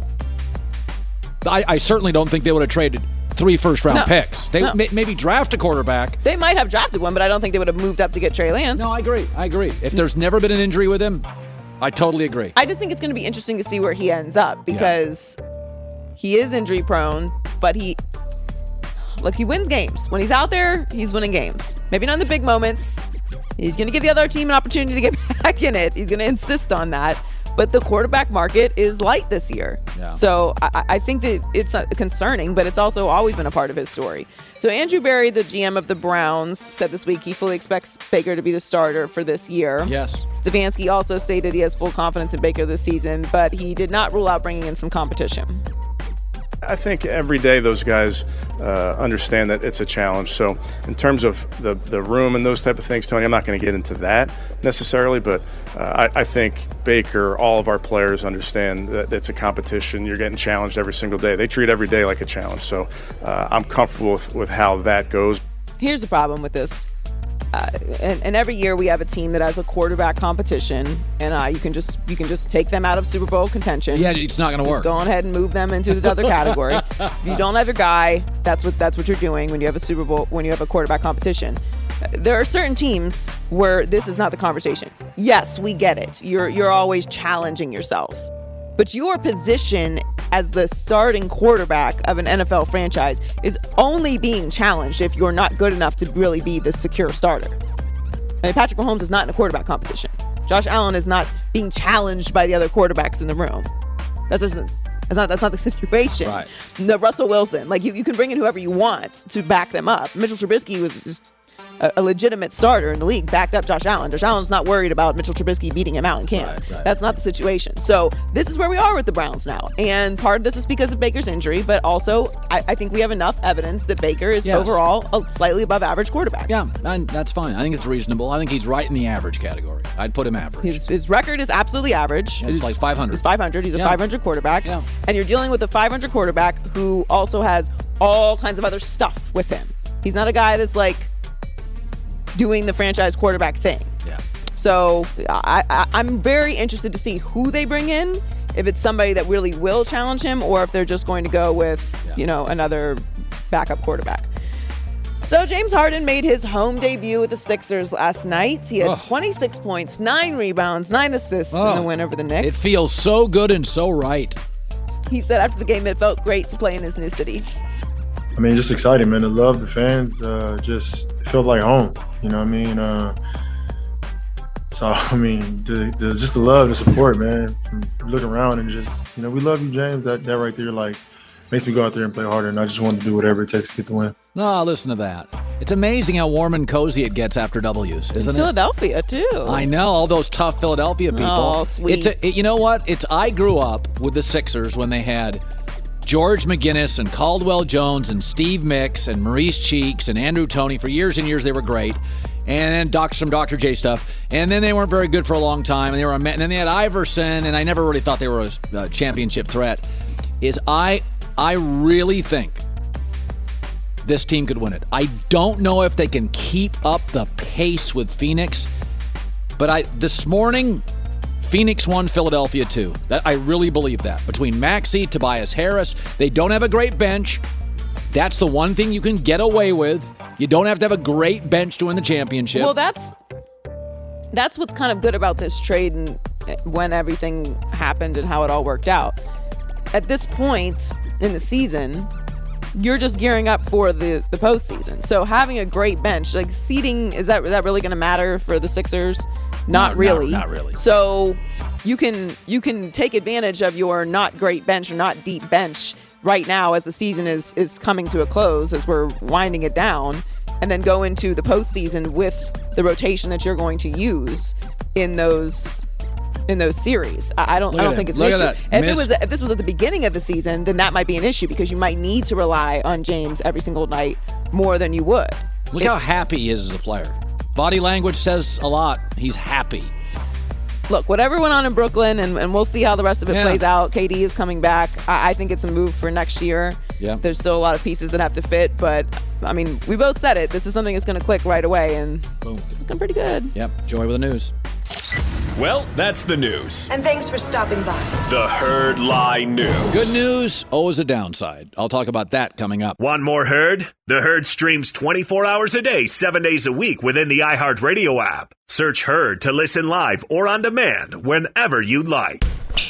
I, I certainly don't think they would have traded three first round No. picks. They No. may, maybe draft a quarterback. They might have drafted one, but I don't think they would have moved up to get Trey Lance. No, I agree. I agree. If there's never been an injury with him, I totally agree. I just think it's going to be interesting to see where he ends up because he is injury prone, but he, look, he wins games. When he's out there, he's winning games. Maybe not in the big moments. He's going to give the other team an opportunity to get back in it. He's going to insist on that. But the quarterback market is light this year. Yeah. So I, I think that it's uh, concerning, but it's also always been a part of his story. So Andrew Berry, the G M of the Browns, said this week he fully expects Baker to be the starter for this year. Yes. Stefanski also stated he has full confidence in Baker this season, but he did not rule out bringing in some competition. I think every day those guys uh, understand that it's a challenge. So in terms of the, the room and those type of things, Tony, I'm not going to get into that necessarily, but uh, I, I think Baker, all of our players understand that it's a competition. You're getting challenged every single day. They treat every day like a challenge. So uh, I'm comfortable with, with how that goes. Here's the problem with this. Uh, and, and every year we have a team that has a quarterback competition, and uh, you can just you can just take them out of Super Bowl contention. Yeah, it's not going to work. Just go ahead and move them into the other category. If you don't have your guy, that's what that's what you're doing when you have a Super Bowl, when you have a quarterback competition. There are certain teams where this is not the conversation. Yes, we get it. You're you're always challenging yourself. But your position as the starting quarterback of an N F L franchise is only being challenged if you're not good enough to really be the secure starter. I mean, Patrick Mahomes is not in a quarterback competition. Josh Allen is not being challenged by the other quarterbacks in the room. That's just, that's not that's not the situation. Right. The Russell Wilson, like you, you can bring in whoever you want to back them up. Mitchell Trubisky was just a, a legitimate starter in the league, backed up Josh Allen. Josh Allen's not worried about Mitchell Trubisky beating him out in camp. Right, right. That's not the situation. So this is where we are with the Browns now. And part of this is because of Baker's injury, but also I, I think we have enough evidence that Baker is Yes. overall a slightly above average quarterback. Yeah, and that's fine. I think it's reasonable. I think he's right in the average category. I'd put him average. His, his record is absolutely average. Yeah, it's It's- like five hundred. It's five hundred. He's a Yeah. five hundred quarterback. Yeah. And you're dealing with a five hundred quarterback who also has all kinds of other stuff with him. He's not a guy that's like doing the franchise quarterback thing. Yeah. So I, I, I'm very interested to see who they bring in, if it's somebody that really will challenge him or if they're just going to go with, Yeah. you know, another backup quarterback. So James Harden made his home debut with the Sixers last night. He had Ugh. twenty-six points, nine rebounds, nine assists in the Ugh. win over the It Knicks. feels so good and so right. He said after the game it felt great to play in his new city. I mean, just exciting, man. The love, the fans, uh, just it felt like home. You know what I mean? Uh, so, I mean, the, the, just the love, the support, man. From looking around and just, you know, we love you, James. That, that right there, like, makes me go out there and play harder. And I just wanted to do whatever it takes to get the win. No, listen to that. It's amazing how warm and cozy it gets after W's, isn't it? Philadelphia, too. I know, all those tough Philadelphia people. Oh, sweet. It's a, it, you know what? It's I grew up with the Sixers when they had George McGinnis and Caldwell Jones and Steve Mix and Maurice Cheeks and Andrew Toney. For years and years, they were great. And then doc, some Doctor J stuff. And then they weren't very good for a long time. And they were a, and then they had Iverson, and I never really thought they were a, a championship threat. Is I I really think this team could win it. I don't know if they can keep up the pace with Phoenix, but I this morning, Phoenix won, Philadelphia two. That, I really believe that. Between Maxey, Tobias Harris, they don't have a great bench. That's the one thing you can get away with. You don't have to have a great bench to win the championship. Well, that's that's what's kind of good about this trade and when everything happened and how it all worked out. At this point in the season, you're just gearing up for the, the postseason. So having a great bench, like seeding, is that, is that really going to matter for the Sixers? Not No, really. no, not really. So you can you can take advantage of your not great bench or not deep bench right now as the season is is coming to a close, as we're winding it down, and then go into the postseason with the rotation that you're going to use in those in those series. I, I don't Look I don't at think that. it's an Look issue. at that. If Miss- it was if this was at the beginning of the season, then that might be an issue because you might need to rely on James every single night more than you would. Look It- how happy he is as a player. Body language says a lot. He's happy. Look, whatever went on in Brooklyn, and, and we'll see how the rest of it Yeah. plays out. K D is coming back. I, I think it's a move for next year. Yeah. There's still a lot of pieces that have to fit, but, I mean, we both said it. This is something that's going to click right away, and Boom. it's looking pretty good. Yep. Joy with the news. Well, that's the news. And thanks for stopping by. The Herd Lie News. Good news, always a downside. I'll talk about that coming up. Want more Herd? The Herd streams twenty-four hours a day, seven days a week within the iHeartRadio app. Search Herd to listen live or on demand whenever you'd like.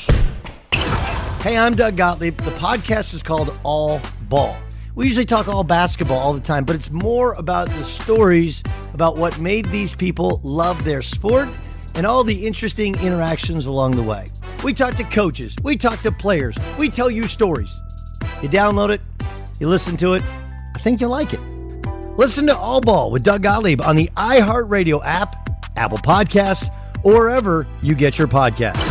Hey, I'm Doug Gottlieb. The podcast is called All Ball. We usually talk all basketball all the time, but it's more about the stories about what made these people love their sport and all the interesting interactions along the way. We talk to coaches. We talk to players. We tell you stories. You download it. You listen to it. I think you'll like it. Listen to All Ball with Doug Gottlieb on the iHeartRadio app, Apple Podcasts, or wherever you get your podcasts.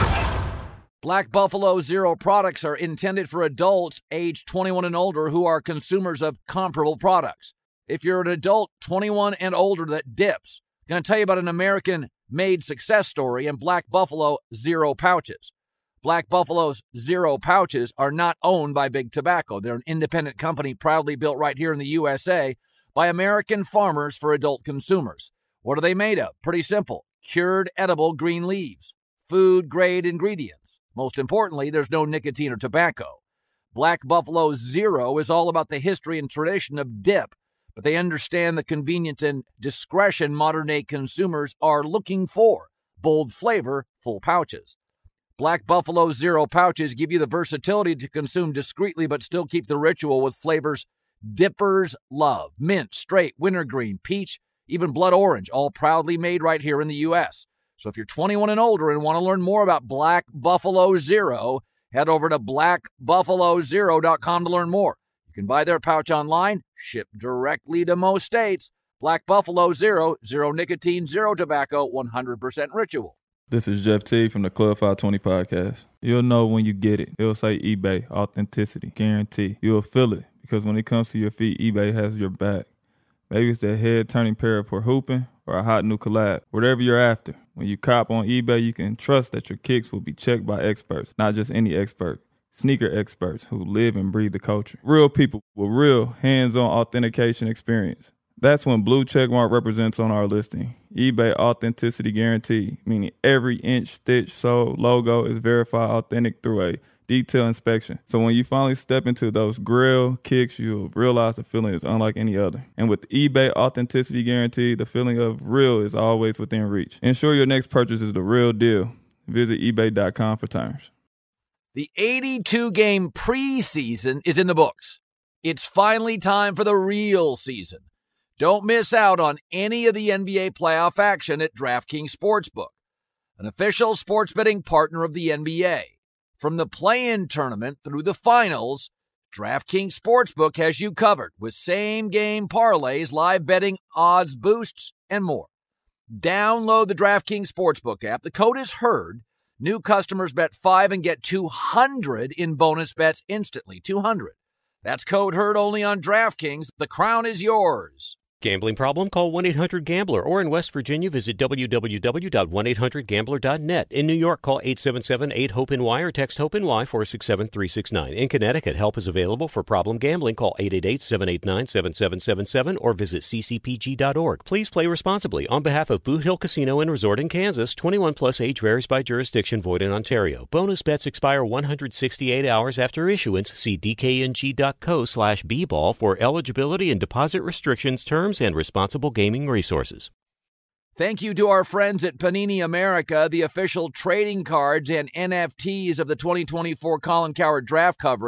Black Buffalo Zero products are intended for adults age twenty-one and older who are consumers of comparable products. If you're an adult twenty-one and older that dips, I'm going to tell you about an American-made success story in Black Buffalo Zero pouches. Black Buffalo's Zero pouches are not owned by Big Tobacco. They're an independent company proudly built right here in the U S A by American farmers for adult consumers. What are they made of? Pretty simple. Cured edible green leaves. Food-grade ingredients. Most importantly, there's no nicotine or tobacco. Black Buffalo Zero is all about the history and tradition of dip, but they understand the convenience and discretion modern-day consumers are looking for. Bold flavor, full pouches. Black Buffalo Zero pouches give you the versatility to consume discreetly but still keep the ritual with flavors dippers love. Mint, straight, wintergreen, peach, even blood orange, all proudly made right here in the U S So if you're twenty-one and older and want to learn more about Black Buffalo Zero, head over to black buffalo zero dot com to learn more. You can buy their pouch online, shipped directly to most states. Black Buffalo Zero, zero nicotine, zero tobacco, one hundred percent ritual. This is Jeff T from the Club five twenty podcast. You'll know when you get it. It'll say eBay, authenticity, guarantee. You'll feel it because when it comes to your feet, eBay has your back. Maybe it's that head-turning pair for hooping or a hot new collab. Whatever you're after, when you cop on eBay, you can trust that your kicks will be checked by experts, not just any expert. Sneaker experts who live and breathe the culture. Real people with real hands-on authentication experience. That's when Blue Checkmark represents on our listing. eBay Authenticity Guarantee, meaning every inch, stitch, sole, logo is verified authentic through a detailed inspection. So when you finally step into those grill kicks, you'll realize the feeling is unlike any other. And with eBay Authenticity Guarantee, the feeling of real is always within reach. Ensure your next purchase is the real deal. Visit ebay dot com for terms. The eighty-two game preseason is in the books. It's finally time for the real season. Don't miss out on any of the N B A playoff action at DraftKings Sportsbook, an official sports betting partner of the N B A. From the play-in tournament through the finals, DraftKings Sportsbook has you covered with same-game parlays, live betting, odds boosts, and more. Download the DraftKings Sportsbook app. The code is HERD. New customers bet five and get two hundred in bonus bets instantly. two hundred. That's code HERD only on DraftKings. The crown is yours. Gambling problem? Call one eight hundred gambler, or in West Virginia, visit w w w dot one eight hundred gambler dot net. In New York, call eight seven seven eight hope N Y or text HOPE-NY four six seven three six nine. In Connecticut, help is available for problem gambling. Call eight eight eight seven eight nine seven seven seven seven or visit c c p g dot org. Please play responsibly. On behalf of Boot Hill Casino and Resort in Kansas, twenty-one plus age varies by jurisdiction, void in Ontario. Bonus bets expire one hundred sixty-eight hours after issuance. See d k n g dot co slash b ball for eligibility and deposit restrictions, terms, and responsible gaming resources. Thank you to our friends at Panini America, the official trading cards and N F Ts of the twenty twenty-four Colin Cowherd draft coverage.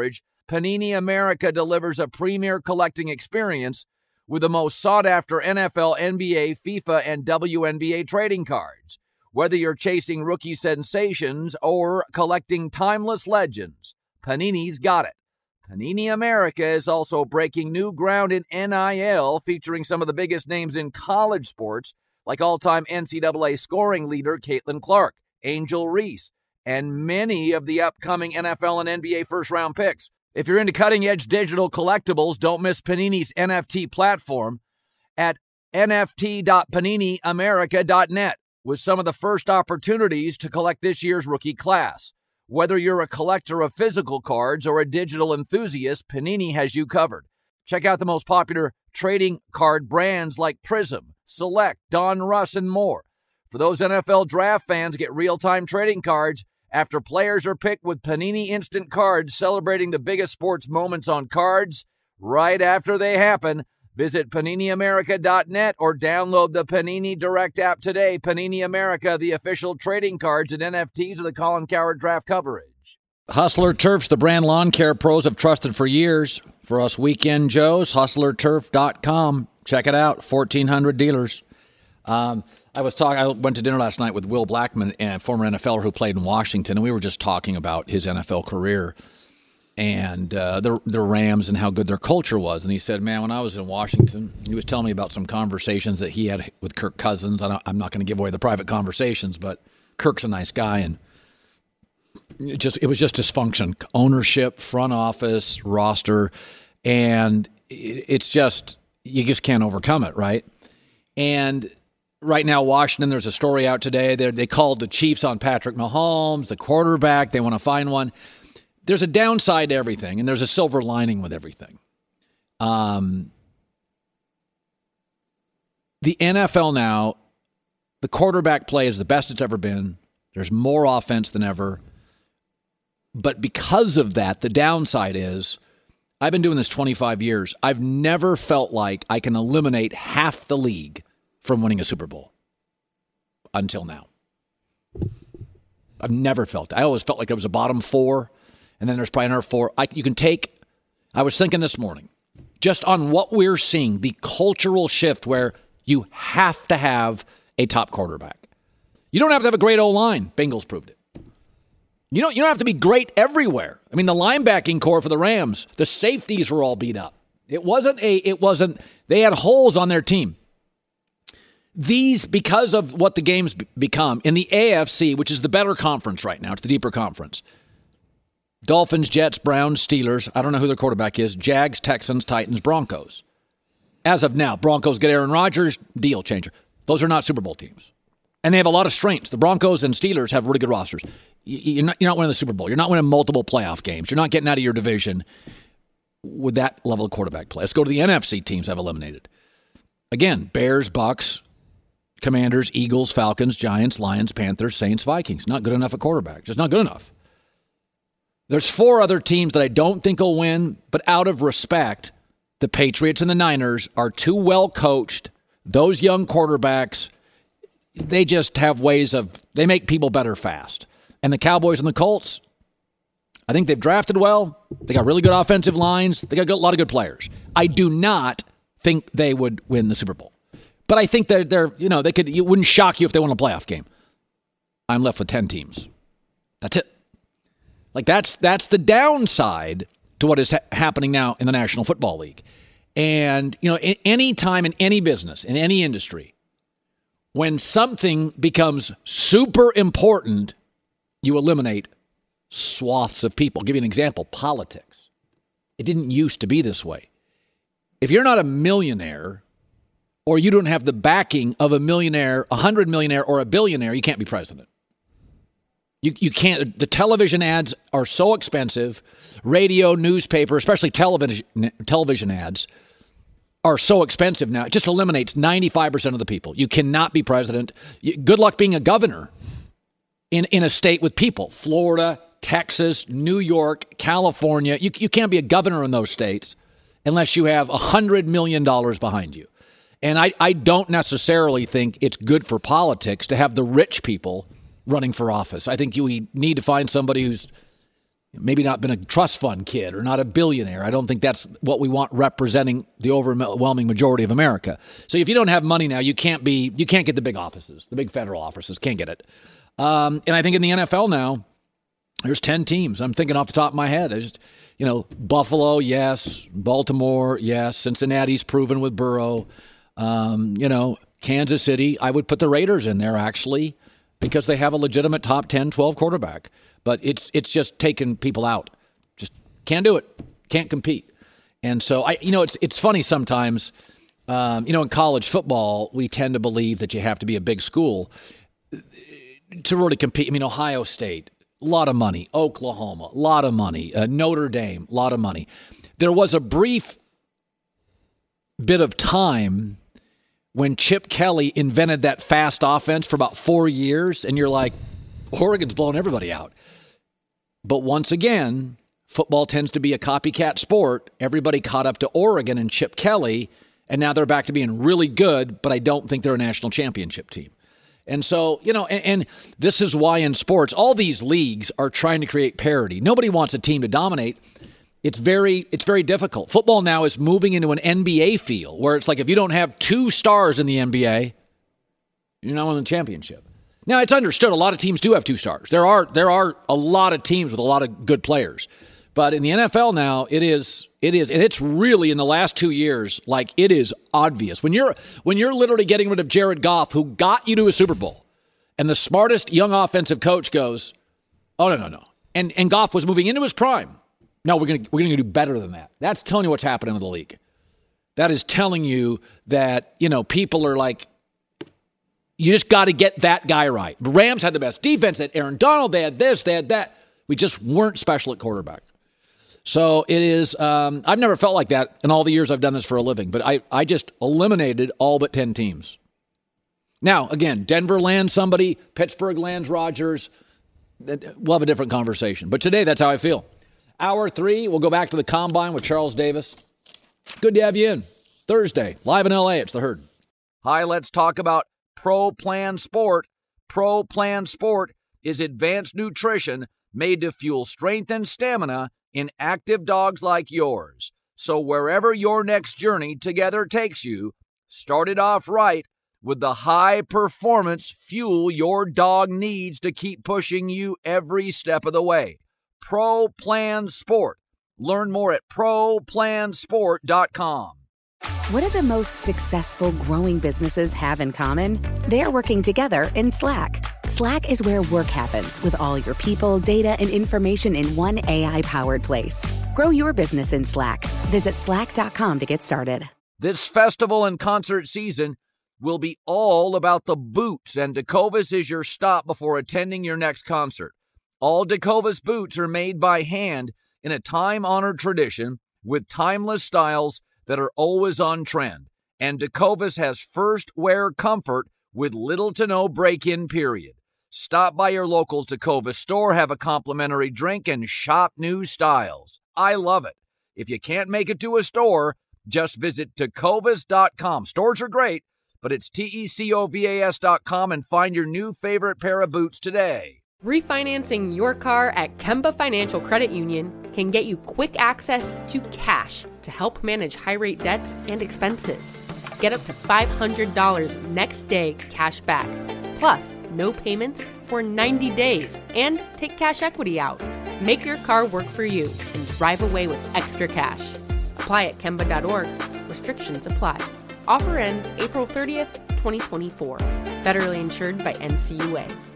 Panini America delivers a premier collecting experience with the most sought-after N F L, N B A, FIFA, and W N B A trading cards. Whether you're chasing rookie sensations or collecting timeless legends, Panini's got it. Panini America is also breaking new ground in N I L, featuring some of the biggest names in college sports, like all-time N C double A scoring leader Caitlin Clark, Angel Reese, and many of the upcoming N F L and N B A first-round picks. If you're into cutting-edge digital collectibles, don't miss Panini's N F T platform at N F T dot panini america dot net with some of the first opportunities to collect this year's rookie class. Whether you're a collector of physical cards or a digital enthusiast, Panini has you covered. Check out the most popular trading card brands like Prism, Select, Don Russ, and more. For those N F L draft fans, get real-time trading cards after players are picked with Panini Instant Cards, celebrating the biggest sports moments on cards right after they happen. Visit panini america dot net or download the Panini Direct app today. Panini America, the official trading cards and N F Ts of the Colin Cowherd Draft coverage. Hustler Turf's the brand lawn care pros have trusted for years. For us weekend Joes, hustler turf dot com. Check it out, fourteen hundred dealers. Um, I was talking. I went to dinner last night with Will Blackman, a former N F L er who played in Washington, and we were just talking about his N F L career and uh, the the Rams and how good their culture was. And he said, "Man, when I was in Washington, he was telling me about some conversations that he had with Kirk Cousins. I don't, I'm not going to give away the private conversations, but Kirk's a nice guy, and it just it was just dysfunction, ownership, front office, roster, and it, it's just you just can't overcome it, right?" And right now, Washington, there's a story out today. They they called the Chiefs on Patrick Mahomes, the quarterback. They want to find one. There's a downside to everything, and there's a silver lining with everything. Um, the N F L now, the quarterback play is the best it's ever been. There's more offense than ever. But because of that, the downside is, I've been doing this twenty-five years. I've never felt like I can eliminate half the league from winning a Super Bowl until now. I've never felt that. I always felt like it was a bottom four, and then there's probably another four. I, you can take, I was thinking this morning, just on what we're seeing, the cultural shift where you have to have a top quarterback. You don't have to have a great O-line. Bengals proved it. You don't, you don't have to be great everywhere. I mean, the linebacking core for the Rams, the safeties were all beat up. It wasn't a, it wasn't, they had holes on their team. These, because of what the game's become, in the A F C, which is the better conference right now, it's the deeper conference. Dolphins, Jets, Browns, Steelers, I don't know who their quarterback is, Jags, Texans, Titans, Broncos. As of now, Broncos get Aaron Rodgers, deal changer. Those are not Super Bowl teams. And they have a lot of strengths. The Broncos and Steelers have really good rosters. You're not, you're not winning the Super Bowl. You're not winning multiple playoff games. You're not getting out of your division with that level of quarterback play. Let's go to the N F C teams I've eliminated. Again, Bears, Bucks, Commanders, Eagles, Falcons, Giants, Lions, Panthers, Saints, Vikings. Not good enough at quarterback. Just not good enough. There's four other teams that I don't think will win, but out of respect, the Patriots and the Niners are too well coached. Those young quarterbacks, they just have ways of, they make people better fast. And the Cowboys and the Colts, I think they've drafted well. They got really good offensive lines. They got a lot of good players. I do not think they would win the Super Bowl. But I think they're, they're, you know, they could, it wouldn't shock you if they won a playoff game. I'm left with ten teams. That's it. Like, that's that's the downside to what is ha- happening now in the National Football League. And, you know, in, any time in any business, in any industry, when something becomes super important, you eliminate swaths of people. I'll give you an example, politics. It didn't used to be this way. If you're not a millionaire, or you don't have the backing of a millionaire, a hundred millionaire, or a billionaire, you can't be president. You you can't. The television ads are so expensive. Radio, newspaper, especially television television ads are so expensive now. It just eliminates ninety-five percent of the people. You cannot be president. You, good luck being a governor in, in a state with people. Florida, Texas, New York, California. You, you can't be a governor in those states unless you have a hundred million dollars behind you. And I, I don't necessarily think it's good for politics to have the rich people running for office. I think you need to find somebody who's maybe not been a trust fund kid or not a billionaire. I don't think that's what we want representing the overwhelming majority of America. So if you don't have money now, you can't be, you can't get the big offices, the big federal offices, can't get it. Um, and I think in the N F L now, there's ten teams. I'm thinking off the top of my head. I just, you know, Buffalo, yes. Baltimore, yes. Cincinnati's proven with Burrow. Um, you know, Kansas City, I would put the Raiders in there actually because they have a legitimate top ten, twelve quarterback. But it's it's just taking people out. Just can't do it. Can't compete. And so, I, you know, it's it's funny sometimes, um, you know, in college football, we tend to believe that you have to be a big school to really compete. I mean, Ohio State, a lot of money. Oklahoma, a lot of money. Uh, Notre Dame, a lot of money. There was a brief bit of time when Chip Kelly invented that fast offense for about four years, and you're like, Oregon's blowing everybody out. But once again, football tends to be a copycat sport. Everybody caught up to Oregon and Chip Kelly, and now they're back to being really good, but I don't think they're a national championship team. And so, you know, and, and this is why in sports, all these leagues are trying to create parity. Nobody wants a team to dominate. It's very it's very difficult. Football now is moving into an N B A feel where it's like if you don't have two stars in the N B A, you're not winning the championship. Now, it's understood a lot of teams do have two stars. There are there are a lot of teams with a lot of good players. But in the N F L now, it is it is and it's really in the last two years like it is obvious. When you're when you're literally getting rid of Jared Goff, who got you to a Super Bowl, and the smartest young offensive coach goes, "Oh no, no, no." And and Goff was moving into his prime. No, we're going we're going to do better than that. That's telling you what's happening in the league. That is telling you that, you know, people are like, you just got to get that guy right. The Rams had the best defense. They had Aaron Donald. They had this. They had that. We just weren't special at quarterback. So it is, um, I've never felt like that in all the years I've done this for a living, but I, I just eliminated all but ten teams. Now, again, Denver lands somebody, Pittsburgh lands Rodgers. We'll have a different conversation. But today, that's how I feel. Hour three, we'll go back to the Combine with Charles Davis. Good to have you in. Thursday, live in L A, it's The Herd. Hi, let's talk about Pro Plan Sport. Pro Plan Sport is advanced nutrition made to fuel strength and stamina in active dogs like yours. So wherever your next journey together takes you, start it off right with the high-performance fuel your dog needs to keep pushing you every step of the way. Pro Plan Sport. Learn more at pro plan sport dot com. What do the most successful growing businesses have in common? They're working together in Slack. Slack is where work happens with all your people, data, and information in one A I-powered place. Grow your business in Slack. Visit slack dot com to get started. This festival and concert season will be all about the boots, and Tecovas is your stop before attending your next concert. All Tecovas boots are made by hand in a time-honored tradition with timeless styles that are always on trend. And Tecovas has first wear comfort with little to no break-in period. Stop by your local Tecovas store, have a complimentary drink, and shop new styles. I love it. If you can't make it to a store, just visit tecovas dot com. Stores are great, but it's T E C O V A S dot com and find your new favorite pair of boots today. Refinancing your car at Kemba Financial Credit Union can get you quick access to cash to help manage high-rate debts and expenses. Get up to five hundred dollars next day cash back, plus no payments for ninety days, and take cash equity out. Make your car work for you and drive away with extra cash. Apply at kemba dot org. Restrictions apply. Offer ends April thirtieth, twenty twenty-four. Federally insured by N C U A.